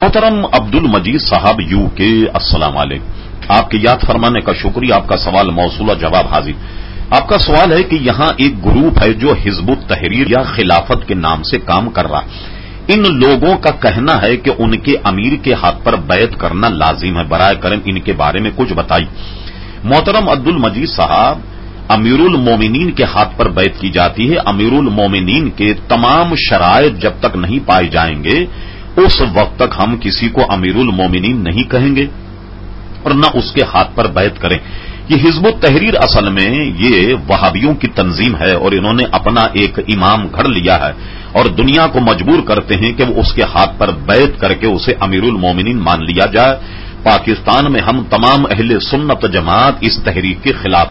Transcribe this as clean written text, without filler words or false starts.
मोहतरम अब्दुल मजीद साहब यूके, अस्सलाम वालेकुम। आपके याद फरमाने का शुक्रिया। आपका सवाल मौसूला, जवाब हाजिर। आपका सवाल है कि यहां एक ग्रुप है जो हिजबुत तहरीर या खिलाफत के नाम से काम कर रहा। इन लोगों का कहना है कि उनके अमीर के हाथ पर बैत करना लाजिम है। बराए करम इनके बारे में कुछ बताइए। मोहतरम अब्दुल मजीद साहब, अमीरुल मोमिनीन के हाथ पर बैत की जाती है। अमीरुल मोमिनीन के तमाम शराइत जब तक नहीं पाए जाएंगे उस वक्त तक हम किसी को अमीरुल मोमिनीन नहीं कहेंगे और न उसके हाथ पर बैत करें। ये हिजबुत तहरीर असल में ये वहाबियों की तंजीम है और इन्होंने अपना एक इमाम घड़ लिया है और दुनिया को मजबूर करते हैं कि वो उसके हाथ पर बैत करके उसे अमीरुल मोमिनीन मान लिया जाए। पाकिस्तान में हम तमाम अहले सुन्नत जमात इस तहरीक के खिलाफ